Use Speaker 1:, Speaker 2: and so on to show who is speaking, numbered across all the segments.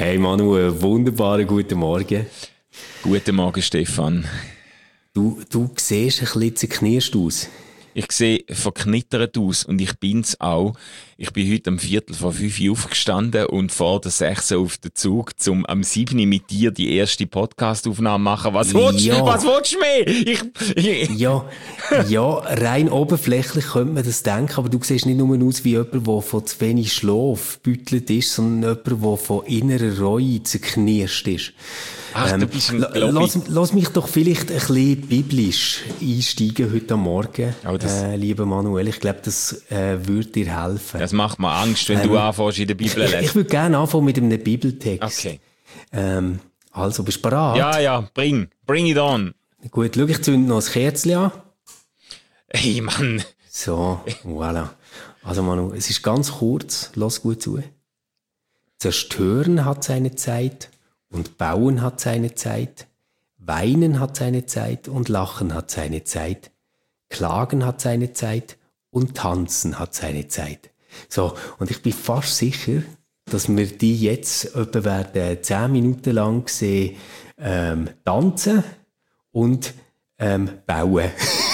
Speaker 1: Hey Manu, wunderbaren guten Morgen.
Speaker 2: Guten Morgen, Stefan.
Speaker 1: Du siehst ein bisschen zerknirscht aus.
Speaker 2: Ich sehe verknittert aus und ich bin's auch. Ich bin heute um 4:45 aufgestanden und vor der 6 auf den Zug, um am 7 mit dir die erste Podcast-Aufnahme machen. Was willst du mehr?
Speaker 1: Ja, rein oberflächlich könnte man das denken, aber du siehst nicht nur aus wie jemand, der von zu wenig Schlaf gebüttelt ist, sondern jemand, der von innerer Reue zerknirscht ist.
Speaker 2: Ach, du bist ein Globby.
Speaker 1: Lass mich doch vielleicht ein bisschen biblisch einsteigen heute Morgen, lieber Manuel. Ich glaube, das würde dir helfen.
Speaker 2: Das macht mir Angst, wenn du anfängst in der Bibel lesen.
Speaker 1: Ich würde gerne anfangen mit einem Bibeltext.
Speaker 2: Okay.
Speaker 1: Also, bist du bereit?
Speaker 2: Ja, bring it on.
Speaker 1: Gut, schau, ich zünde noch ein Kerzchen an.
Speaker 2: Hey, Mann.
Speaker 1: So, voilà. Also Manu, es ist ganz kurz, lass gut zu. Zerstören hat seine Zeit und Bauen hat seine Zeit. Weinen hat seine Zeit und Lachen hat seine Zeit. Klagen hat seine Zeit und Tanzen hat seine Zeit. So, und ich bin fast sicher, dass wir die jetzt etwa werden 10 Minuten lang sehen, tanzen und bauen.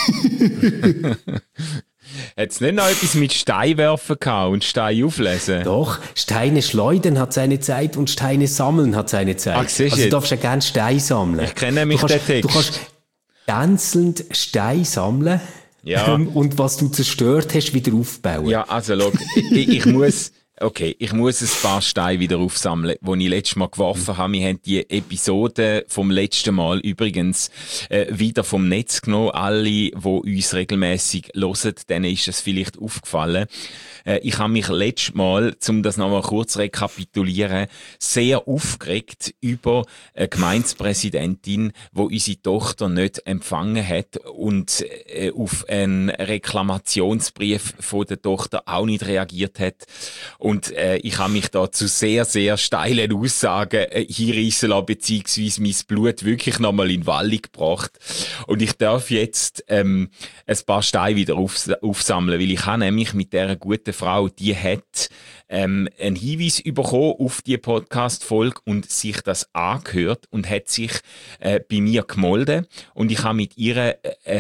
Speaker 2: Hat es nicht noch etwas mit Steinwerfen gehabt und Steine auflesen?
Speaker 1: Doch, Steine schleudern hat seine Zeit und Steine sammeln hat seine Zeit.
Speaker 2: Ach, siehst
Speaker 1: also du darfst ja gerne Steine sammeln.
Speaker 2: Ich kenne nämlich den Text.
Speaker 1: Du kannst tänzelnd Steine sammeln,
Speaker 2: ja.
Speaker 1: Und was du zerstört hast, wieder aufbauen.
Speaker 2: Ja, also schau, ich muss ein paar Steine wieder aufsammeln, die ich letztes Mal geworfen habe. Wir haben die Episode vom letzten Mal übrigens wieder vom Netz genommen. Alle, die uns regelmässig hören, denen ist es vielleicht aufgefallen. Ich habe mich letztes Mal, um das nochmal kurz zu rekapitulieren, sehr aufgeregt über eine Gemeindepräsidentin, die unsere Tochter nicht empfangen hat und auf einen Reklamationsbrief von der Tochter auch nicht reagiert hat. Und ich habe mich da zu sehr, sehr steilen Aussagen hinreissen lassen, beziehungsweise mein Blut wirklich nochmal in Wallung gebracht. Und ich darf jetzt ein paar Steine wieder aufsammeln, weil ich habe nämlich mit dieser guten Frau, die hat einen Hinweis bekommen auf die Podcast-Folge und sich das angehört und hat sich bei mir gemolden. Und ich habe mit ihr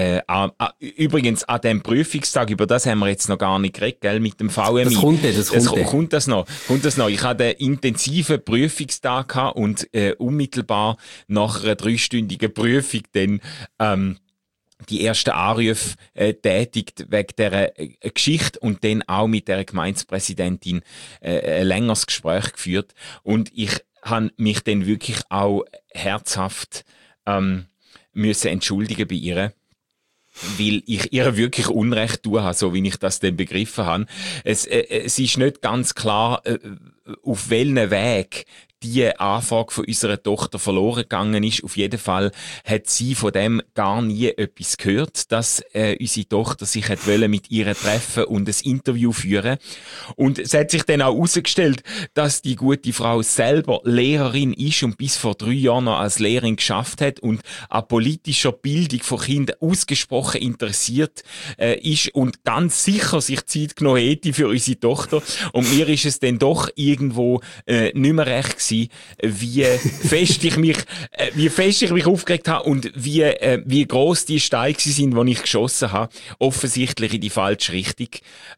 Speaker 2: übrigens an dem Prüfungstag, über das haben wir jetzt noch gar nicht geredet, gell, mit dem VMI. Kommt das noch. Ich hatte einen intensiven Prüfungstag gehabt und unmittelbar nach einer 3-stündigen Prüfung dann die ersten Anrufe tätigt wegen dieser Geschichte und dann auch mit der Gemeindepräsidentin ein längeres Gespräch geführt. Und ich habe mich dann wirklich auch herzhaft müssen entschuldigen bei ihr, weil ich ihr wirklich Unrecht tun habe, so wie ich das dann begriffen habe. Es ist nicht ganz klar, auf welchen Weg die Anfrage von unserer Tochter verloren gegangen ist. Auf jeden Fall hat sie von dem gar nie etwas gehört, dass unsere Tochter sich hat mit ihr treffen und ein Interview führen. Und es hat sich dann auch herausgestellt, dass die gute Frau selber Lehrerin ist und bis vor 3 Jahren noch als Lehrerin geschafft hat und an politischer Bildung von Kindern ausgesprochen interessiert ist und ganz sicher sich Zeit genommen hätte für unsere Tochter. Und mir ist es dann doch irgendwo nicht mehr recht gewesen, wie fest ich mich aufgeregt habe und wie gross die Steine sind, die ich geschossen habe. Offensichtlich in die falsche Richtung.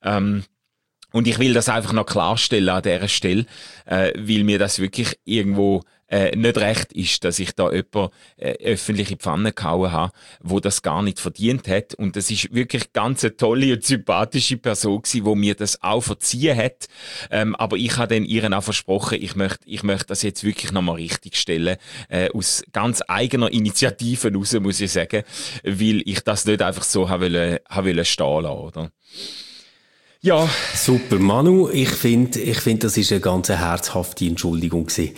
Speaker 2: Und ich will das einfach noch klarstellen an dieser Stelle, weil mir das wirklich irgendwo nicht recht ist, dass ich da jemanden öffentlich in die Pfanne gehauen habe, wo das gar nicht verdient hat. Und das ist wirklich ganz eine tolle und sympathische Person gewesen, die mir das auch verziehen hat. Aber ich habe dann ihr auch versprochen, ich möchte das jetzt wirklich nochmal richtig stellen, aus ganz eigener Initiative raus, muss ich sagen, weil ich das nicht einfach so habe stehen lassen, oder? Ja.
Speaker 1: Super, Manu. Ich finde, das ist eine ganz herzhafte Entschuldigung gewesen.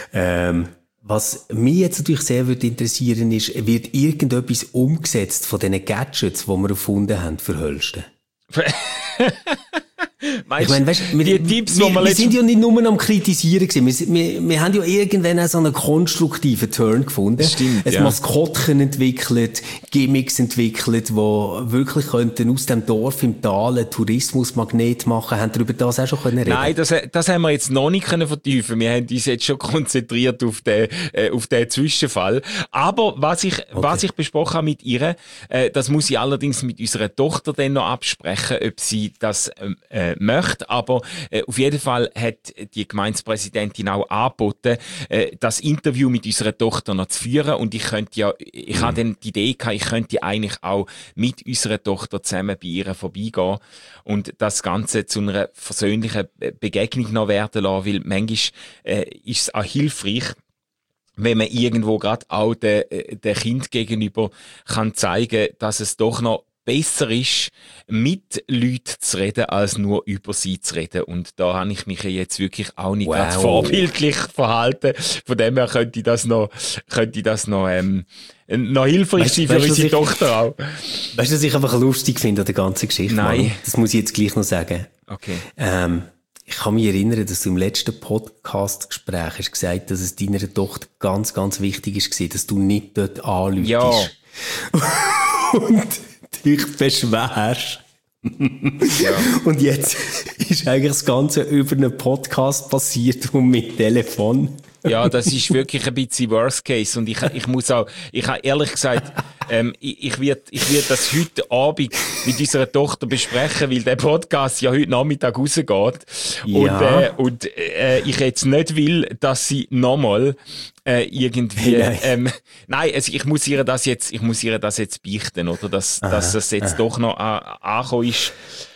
Speaker 1: Was mich jetzt natürlich sehr würde interessieren ist, wird irgendetwas umgesetzt von diesen Gadgets, die wir erfunden haben für Hölsten?
Speaker 2: Meinst,
Speaker 1: ich meine, weißt,
Speaker 2: die Tipps,
Speaker 1: wir sind ja nicht nur am Kritisieren gewesen. Wir haben ja irgendwann auch so einen konstruktiven Turn gefunden.
Speaker 2: Stimmt,
Speaker 1: ein Maskottchen entwickelt, Gimmicks entwickelt, die wirklich könnten aus dem Dorf im Tal einen Tourismusmagnet machen. Haben wir über das auch schon reden?
Speaker 2: Nein, das haben wir jetzt noch nicht vertiefen. Wir haben uns jetzt schon konzentriert auf den Zwischenfall. Aber was ich besprochen habe mit ihr, das muss ich allerdings mit unserer Tochter dann noch absprechen, ob sie das möchte. Aber auf jeden Fall hat die Gemeindepräsidentin auch angeboten, das Interview mit unserer Tochter noch zu führen. Und ich habe dann die Idee gehabt, ich könnte eigentlich auch mit unserer Tochter zusammen bei ihr vorbeigehen und das Ganze zu einer versöhnlichen Begegnung noch werden lassen, weil manchmal ist es auch hilfreich, wenn man irgendwo gerade auch den Kind gegenüber kann zeigen, dass es doch noch besser ist, mit Leuten zu reden, als nur über sie zu reden. Und da habe ich mich jetzt wirklich auch nicht gerade vorbildlich verhalten. Von dem her könnte das noch hilfreich sein für unsere Tochter auch.
Speaker 1: Weißt du, was ich einfach lustig finde an der ganzen Geschichte?
Speaker 2: Nein.
Speaker 1: Mann? Das muss ich jetzt gleich noch sagen.
Speaker 2: Okay.
Speaker 1: Ich kann mich erinnern, dass du im letzten Podcast-Gespräch hast gesagt, dass es deiner Tochter ganz, ganz wichtig ist, dass du nicht dort anläutest.
Speaker 2: Ja.
Speaker 1: Und dich beschwerst. Ja. Und jetzt ist eigentlich das Ganze über einen Podcast passiert und mit Telefon.
Speaker 2: Ja, das ist wirklich ein bisschen Worst Case. Und ich habe ehrlich gesagt, ich werde das heute Abend mit unserer Tochter besprechen, weil der Podcast ja heute Nachmittag rausgeht. Ja. Und ich jetzt nicht will, dass sie nochmal irgendwie, nein, also ich muss ihr das jetzt beichten, oder? Dass das jetzt doch noch angekommen ist.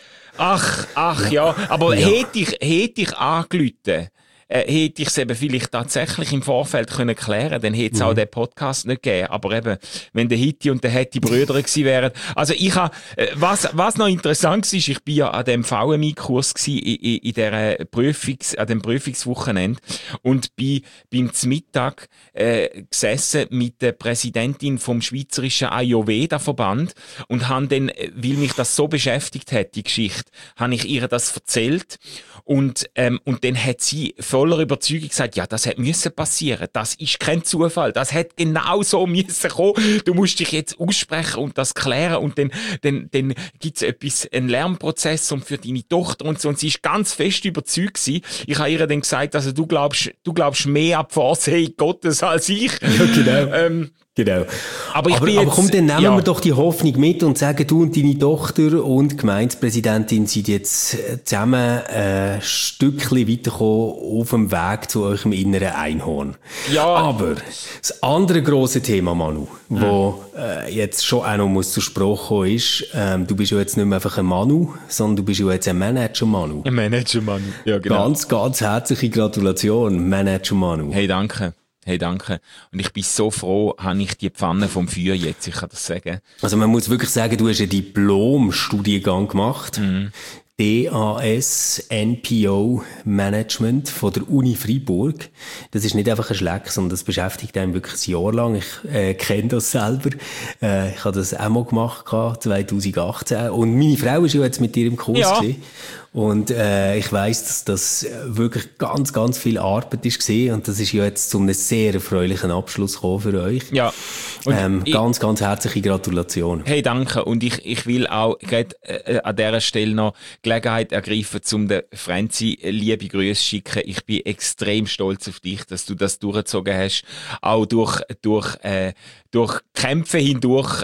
Speaker 2: Ach, ja. Aber hätte ich angerufen, hätte ich es eben vielleicht tatsächlich im Vorfeld können klären, dann hätte es auch den Podcast nicht gegeben. Aber eben, wenn der Hitti und der Hetti Brüder gewesen wären. Also ich habe, was noch interessant ist, ich bin ja an dem VMI-Kurs in der an dem Prüfungswochenende und bin beim Mittag gesessen mit der Präsidentin vom Schweizerischen Ayurveda-Verband und habe dann, weil mich das so beschäftigt hat, die Geschichte, habe ich ihr das erzählt und dann hat sie voller Überzeugung gesagt, ja, das hätte müssen passieren. Das ist kein Zufall. Das hätte genau so müssen kommen. Du musst dich jetzt aussprechen und das klären und dann gibt's einen Lernprozess und für deine Tochter und so. Und sie ist ganz fest überzeugt gewesen. Ich habe ihr dann gesagt, also du glaubst mehr an die Vorsehung Gottes als ich.
Speaker 1: Ja, genau. Genau. Aber komm, dann nehmen wir doch die Hoffnung mit und sagen, du und deine Tochter und die Gemeindepräsidentin sind jetzt zusammen ein Stückchen weitergekommen auf dem Weg zu eurem inneren Einhorn. Ja. Aber das andere grosse Thema, Manu, wo jetzt schon auch noch zur Sprache kommen ist, du bist ja jetzt nicht mehr einfach ein Manu, sondern du bist ja jetzt ein Manager-Manu.
Speaker 2: Ein Manager-Manu, ja genau.
Speaker 1: Ganz, ganz herzliche Gratulation, Manager-Manu.
Speaker 2: Hey, danke. Und ich bin so froh, habe ich die Pfanne vom Feuer jetzt, ich kann das sagen.
Speaker 1: Also man muss wirklich sagen, du hast einen Diplom-Studiengang gemacht. DAS NPO Management von der Uni Freiburg. Das ist nicht einfach ein Schleck, sondern das beschäftigt einen wirklich ein Jahr lang. Ich kenne das selber. Ich habe das auch mal gemacht, 2018. Und meine Frau ist ja jetzt mit dir im Kurs gewesen. Und ich weiss, dass das wirklich ganz, ganz viel Arbeit ist gewesen. Und das ist ja jetzt zu einem sehr erfreulichen Abschluss gekommen für euch. Ja. Ganz, ganz herzliche Gratulation.
Speaker 2: Hey, danke. Und ich will auch gerade an dieser Stelle noch Gelegenheit ergreifen, um der Franzi liebe Grüße schicken. Ich bin extrem stolz auf dich, dass du das durchgezogen hast. Auch durch Kämpfe hindurch.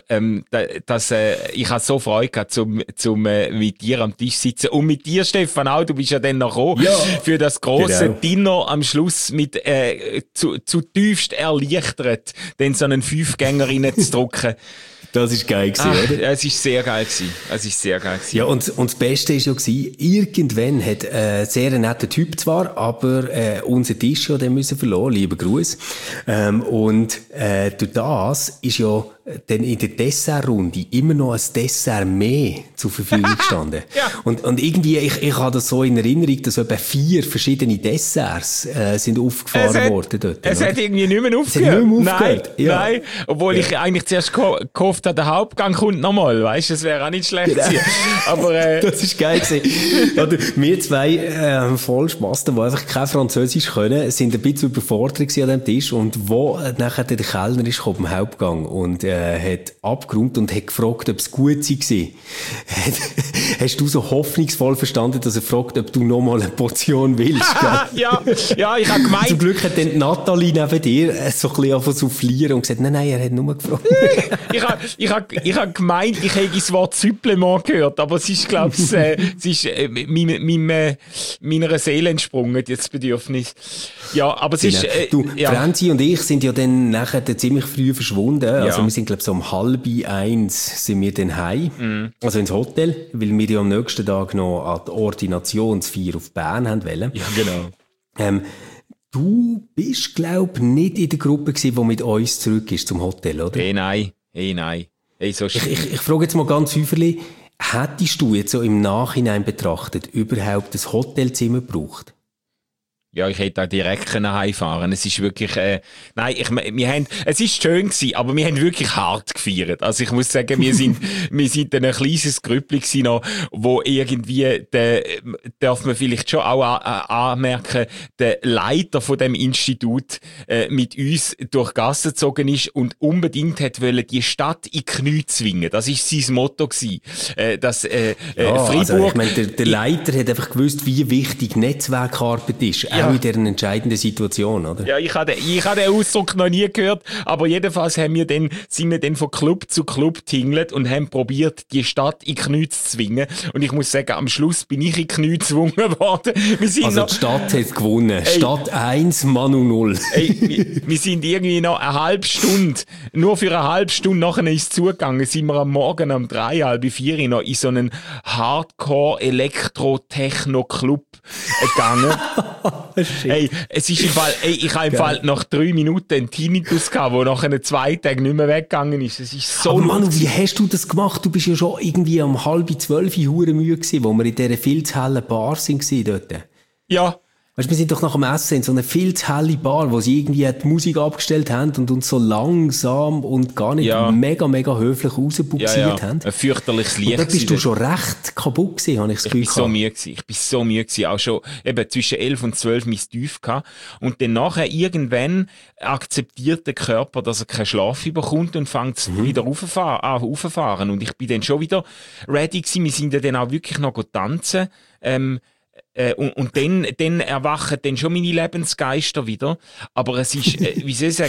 Speaker 2: Ich habe so Freude gehabt, zum mit dir am Tisch sitzen. Und mit dir, Stefan, auch. Du bist ja dann noch gekommen für das grosse Dinner am Schluss mit zutiefst erleichtert, dann so einen Fünfgänger reinzudrücken.
Speaker 1: Das ist geil gewesen, oder?
Speaker 2: Es ist sehr geil gewesen.
Speaker 1: Ja, und das Beste ist ja gewesen, irgendwann hat sehr netter Typ zwar, aber unser Tisch ja den müssen verloren, lieber Gruß. Und durch das ist ja dann in der Dessertrunde immer noch ein Dessert mehr zur Verfügung gestanden.
Speaker 2: Ja.
Speaker 1: Und irgendwie, ich habe das so in Erinnerung, dass etwa 4 verschiedene Desserts sind aufgefahren worden dort.
Speaker 2: Es hat irgendwie nicht mehr aufgehört.
Speaker 1: Es hat nicht mehr aufgehört.
Speaker 2: Nein, obwohl ich eigentlich zuerst gehofft habe, der Hauptgang kommt nochmal, weißt du, das wäre auch nicht schlecht gewesen. Aber,
Speaker 1: das ist geil gewesen. Oder, wir zwei, voll Spass, die einfach kein Französisch können, sind ein bisschen überfordert gewesen an dem Tisch und wo nachher der Kellner ist gekommen, im Hauptgang und hat abgeräumt und hat gefragt, ob es gut sei. Hast du so hoffnungsvoll verstanden, dass er fragt, ob du nochmal eine Portion willst?
Speaker 2: ja, ich habe gemeint.
Speaker 1: Zum Glück hat dann Nathalie neben dir so ein bisschen angefangen zu soufflieren und gesagt, nein, er hat nur gefragt.
Speaker 2: ich hab gemeint, ich hätte das Wort Supplement gehört, aber es ist, glaube ich, meiner Seele entsprungen, das Bedürfnis. Ja, aber es ist...
Speaker 1: Franzi und ich sind ja dann nachher ziemlich früh verschwunden. Also wir sind, glaube ich, so um 12:30 sind wir dann heim. Also ins Hotel, weil wir ja am nächsten Tag noch an die Ordinationsfeier auf Bern haben wollen.
Speaker 2: Ja, genau.
Speaker 1: Du bist, glaube ich, nicht in der Gruppe gewesen, die mit uns zurück ist zum Hotel, oder?
Speaker 2: Nein. So
Speaker 1: ich frage jetzt mal ganz häufig, hättest du jetzt so im Nachhinein betrachtet überhaupt ein Hotelzimmer gebraucht?
Speaker 2: Ja, ich hätte auch direkt heimfahren. Es ist wirklich, es ist schön gewesen, aber wir haben wirklich hart gefeiert. Also ich muss sagen, wir sind ein kleines Grüppli gewesen noch, wo irgendwie, darf man vielleicht schon auch anmerken, der Leiter von dem Institut, mit uns durch die Gassen gezogen ist und unbedingt hat wollen, die Stadt in die Knie zwingen. Das ist sein Motto gewesen. Fribourg.
Speaker 1: Also ich meine, der Leiter hat einfach gewusst, wie wichtig Netzwerkarbeit ist. Auch in dieser entscheidenden Situation, oder?
Speaker 2: Ja, ich habe den Ausdruck noch nie gehört, aber jedenfalls sind wir dann von Club zu Club tingelt und haben probiert, die Stadt in die Knie zu zwingen. Und ich muss sagen, am Schluss bin ich in die Knie gezwungen worden.
Speaker 1: Die Stadt hat gewonnen. Stadt 1, Manu 0.
Speaker 2: Wir sind irgendwie noch eine halbe Stunde, nur für eine halbe Stunde nachher ist es zugegangen, sind wir am Morgen um 3, halb 4 noch in so einen Hardcore-Elektro-Techno-Club gegangen. Es ist im Fall, ich habe im Fall nach 3 Minuten einen Tinnitus gehabt, der nach 2 Tagen nicht mehr weggegangen ist. Es ist so.
Speaker 1: Aber Manu, wie hast du das gemacht? Du bist ja schon irgendwie um 11:30 hure müde gewesen, wo wir in dieser viel zu hellen Bar waren dort.
Speaker 2: Ja.
Speaker 1: Weißt du, wir sind doch nach dem Essen in so einer viel zu helle Bar, wo sie irgendwie die Musik abgestellt haben und uns so langsam und gar nicht mega, mega höflich rausbuxiert haben.
Speaker 2: Ein fürchterliches Licht.
Speaker 1: Und da bist du schon recht kaputt gewesen, habe ich das Gefühl.
Speaker 2: Ich bin so müde gewesen. Auch schon eben zwischen 11 und 12 mein Tief gehabt. Und dann nachher irgendwann akzeptiert der Körper, dass er keinen Schlaf bekommt und fängt wieder rauffahren. Und ich bin dann schon wieder ready gewesen. Wir sind ja dann auch wirklich noch tanzen. Und dann erwachen dann schon meine Lebensgeister wieder. Aber es ist, wie soll ich sagen,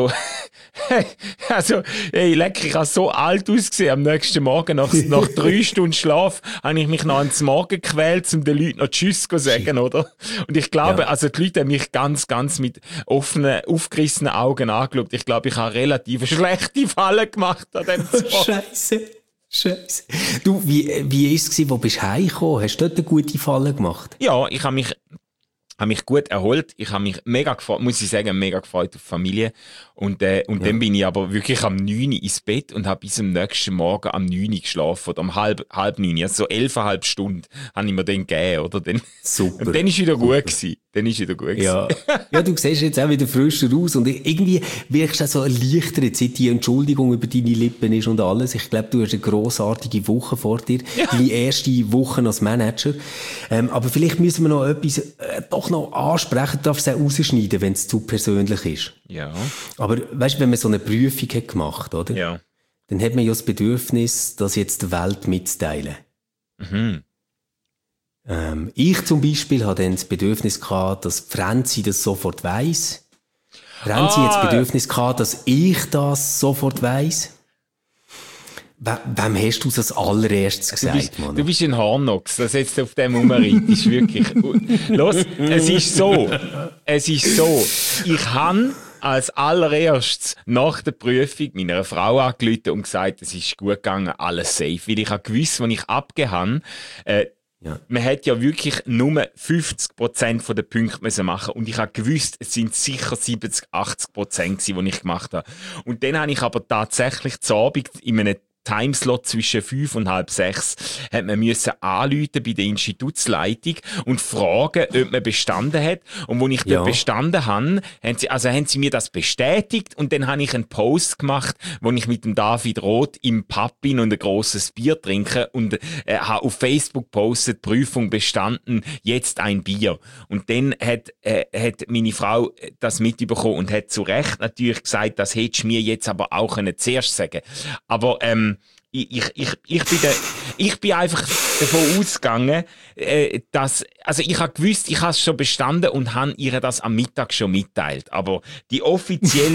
Speaker 2: lecker, ich habe so alt ausgesehen am nächsten Morgen. Nach 3 Stunden Schlaf habe ich mich noch ans Morgen gequält, um den Leuten noch Tschüss zu sagen, oder? Und ich glaube, die Leute haben mich ganz, ganz mit offenen, aufgerissenen Augen angeschaut. Ich glaube, ich habe relativ schlechte Fallen gemacht an dem Tag.
Speaker 1: Scheiße. Du, wie ist es, wo bist du heimgekommen? Hast du dort eine gute Falle gemacht?
Speaker 2: Ja, ich habe mich gut erholt. Ich habe mich mega gefreut, muss ich sagen, mega gefreut auf die Familie. Und dann bin ich aber wirklich am 9 ins Bett und habe bis am nächsten Morgen am 9 geschlafen. Oder um halb 9. Also so 11,5 Stunden habe ich mir dann gegeben, oder?
Speaker 1: Super.
Speaker 2: Und dann ist wieder gut gewesen.
Speaker 1: Ja, du siehst jetzt auch wieder frischer aus und irgendwie wirkst du auch so erleichtert, seit die Entschuldigung über deine Lippen ist und alles. Ich glaube, du hast eine grossartige Woche vor dir. Ja. Deine erste Woche als Manager. Aber vielleicht müssen wir noch etwas doch noch ansprechen, darfst du auch rausschneiden, wenn es zu persönlich ist.
Speaker 2: Ja.
Speaker 1: Aber weißt du, wenn man so eine Prüfung hat gemacht, oder?
Speaker 2: Ja.
Speaker 1: Dann hat man ja das Bedürfnis, das jetzt der Welt mitzuteilen.
Speaker 2: Mhm.
Speaker 1: Ich zum Beispiel hatte dann das Bedürfnis gehabt, dass Franzi das sofort weiss. Franzi hat das Bedürfnis gehabt, dass ich das sofort weiss. Wem hast du das als allererstes gesagt, Mann?
Speaker 2: Du bist ein Hornochs, das jetzt auf dem umreitest, wirklich. Los, es ist so. Ich habe als allererstes nach der Prüfung meiner Frau angerufen und gesagt, es ist gut gegangen, alles safe. Weil ich habe gewusst, wenn ich abgegeben habe,
Speaker 1: Ja.
Speaker 2: Man hätte ja wirklich nur 50% der Punkte müssen machen und ich habe gewusst, es sind sicher 70-80% gewesen, die ich gemacht habe. Und dann habe ich aber tatsächlich zu Abend in einem Timeslot zwischen 5 und halb 6 hat man müssen anrufen bei der Institutsleitung und fragen, ob man bestanden hat. Und wo ich dort bestanden habe, haben sie mir das bestätigt und dann habe ich einen Post gemacht, wo ich mit dem David Roth im Pub bin und ein grosses Bier trinke und habe auf Facebook gepostet, Prüfung bestanden, jetzt ein Bier. Und dann hat meine Frau das mitbekommen und hat zu Recht natürlich gesagt, das hättest du mir jetzt aber auch zuerst sagen. Aber ich bin einfach davon ausgegangen, dass, also ich habe gewusst, ich habe es schon bestanden und habe ihr das am Mittag schon mitteilt. Aber die offizielle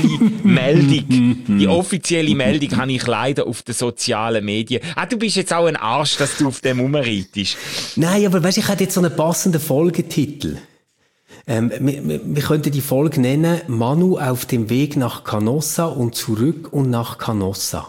Speaker 2: Meldung habe ich leider auf den sozialen Medien. Du bist jetzt auch ein Arsch, dass du auf dem rumreitest.
Speaker 1: Nein, aber weißt, ich hätte jetzt so einen passenden Folgetitel. Wir könnten die Folge nennen, Manu auf dem Weg nach Canossa und zurück und nach Canossa.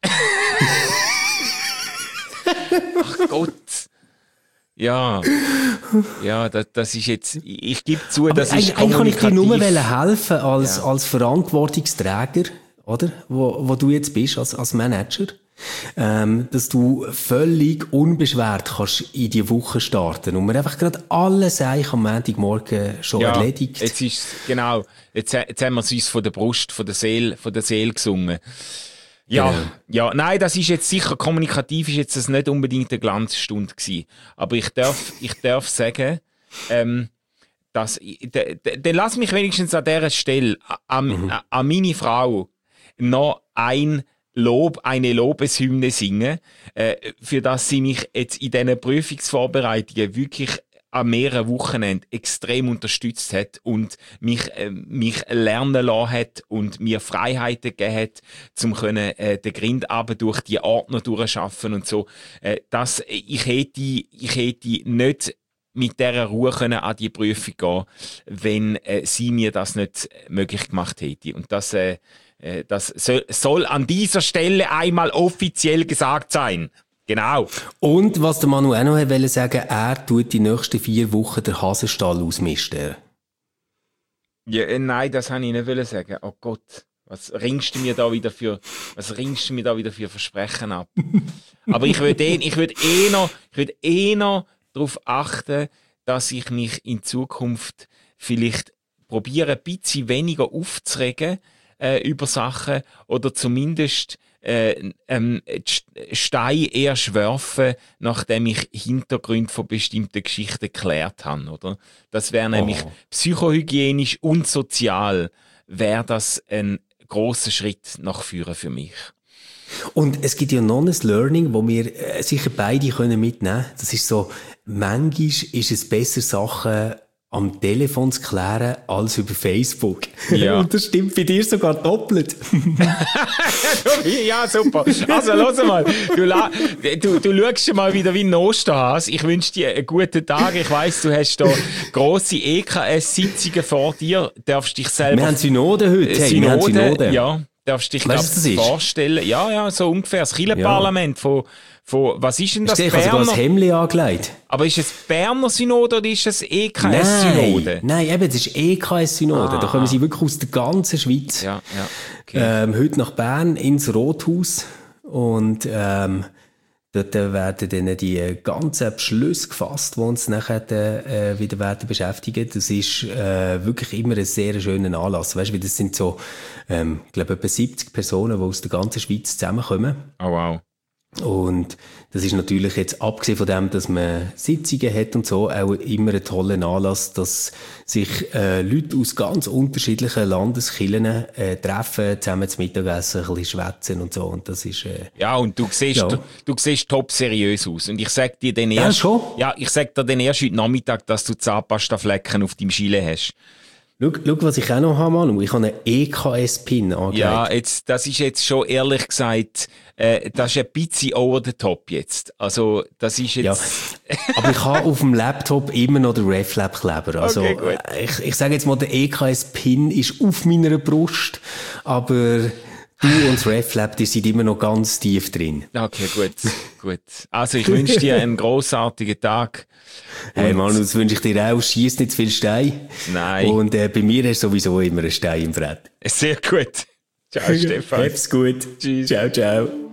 Speaker 2: Ach Gott. Ja, das ist jetzt, ich gebe zu, das ist kommunikativ.
Speaker 1: Eigentlich kann ich dir nur helfen als Verantwortungsträger, oder? Wo du jetzt bist, als Manager. Dass du völlig unbeschwert kannst in die Woche starten und man einfach gerade alles eigentlich am Montagmorgen schon erledigt.
Speaker 2: Jetzt ist genau. Jetzt haben wir es uns von der Brust, von der Seele gesungen. Ja, genau. Ja, nein, das ist jetzt sicher, kommunikativ ist jetzt das nicht unbedingt eine Glanzstunde gewesen. Aber ich darf sagen, dass, dann lass mich wenigstens an dieser Stelle an meine Frau noch eine Lobeshymne singen, für das sie mich jetzt in diesen Prüfungsvorbereitungen wirklich an mehreren Wochenenden extrem unterstützt hat und mich lernen lassen hat und mir Freiheiten gegeben hat, um den Grindabend durch die Ordner durchschaffen und so. Ich hätte nicht mit dieser Ruhe können an die Prüfung gehen, wenn sie mir das nicht möglich gemacht hätte. Und das soll an dieser Stelle einmal offiziell gesagt sein. Genau.
Speaker 1: Und was der Manu auch noch wollte sagen, er tut die nächsten 4 Wochen den Hasenstall ausmisten.
Speaker 2: Ja, nein, das wollte ich nicht sagen. Oh Gott, was ringst du mir da wieder für Versprechen ab? Aber ich würde noch darauf achten, dass ich mich in Zukunft vielleicht probiere, ein bisschen weniger aufzuregen über Sachen oder zumindest Steine erst werfen, nachdem ich Hintergründe von bestimmten Geschichten geklärt habe, oder? Das wäre nämlich psychohygienisch und sozial, wäre das ein grosser Schritt nach vorne für mich.
Speaker 1: Und es gibt ja noch ein Learning, das wir sicher beide mitnehmen können. Das ist so, manchmal ist es besser, Sachen am Telefon zu klären als über Facebook. Ja. Und das stimmt bei dir sogar doppelt.
Speaker 2: Ja, super. Also, los mal. Du schaust schon mal wieder wie ein Osterhase. Ich wünsche dir einen guten Tag. Ich weiss, du hast da grosse EKS-Sitzungen vor dir. Darfst dich selber...
Speaker 1: Wir haben Synode heute.
Speaker 2: Synode. Ja. Darfst dich vorstellen? Ja, so ungefähr. Das Kirchenparlament von was ist denn das?
Speaker 1: Ich habe sogar das Hemdli angelegt.
Speaker 2: Aber ist es Berner Synode oder ist es EKS-Synode?
Speaker 1: Nein, eben, es ist EKS-Synode. Da kommen sie wirklich aus der ganzen Schweiz.
Speaker 2: Ja, okay.
Speaker 1: Heute nach Bern ins Rothaus. Und dort werden dann die ganzen Beschlüsse gefasst, die uns nachher wieder werden beschäftigen. Das ist wirklich immer ein sehr schöner Anlass. Weißt du, das sind so, ich glaube, etwa 70 Personen, die aus der ganzen Schweiz zusammenkommen.
Speaker 2: Oh, wow.
Speaker 1: Und das ist natürlich jetzt, abgesehen von dem, dass man Sitzungen hat und so, auch immer ein toller Anlass, dass sich Leute aus ganz unterschiedlichen Landeskirchen treffen, zusammen zum Mittagessen, ein bisschen schwätzen und so. Und das ist...
Speaker 2: ja, und du siehst top seriös aus. Und ich sag dir dann erst...
Speaker 1: Ja, schon?
Speaker 2: Ja, ich sag dir dann erst heute Nachmittag, dass du Zahnpasta-Flecken auf deinem Gilet hast.
Speaker 1: Schau, was ich auch noch habe, Manu. Ich habe einen EKS-Pin angelegt.
Speaker 2: Ja, das ist jetzt schon, ehrlich gesagt, das ist ein bisschen over the top jetzt. Also, das ist jetzt...
Speaker 1: Ja, aber ich habe auf dem Laptop immer noch den RefLab-Kleber. Also,
Speaker 2: okay, gut.
Speaker 1: Ich sage jetzt mal, der EKS-Pin ist auf meiner Brust, aber Du und das RefLab, die sind immer noch ganz tief drin.
Speaker 2: Okay, gut. Also ich wünsche dir einen grossartigen Tag.
Speaker 1: Hey Manu, das wünsche ich dir auch. Schieß nicht zu viel Stein.
Speaker 2: Nein.
Speaker 1: Und bei mir ist sowieso immer ein Stein im Brett.
Speaker 2: Sehr gut. Ciao, Stefan.
Speaker 1: Hab's gut.
Speaker 2: Tschüss.
Speaker 1: Ciao, ciao.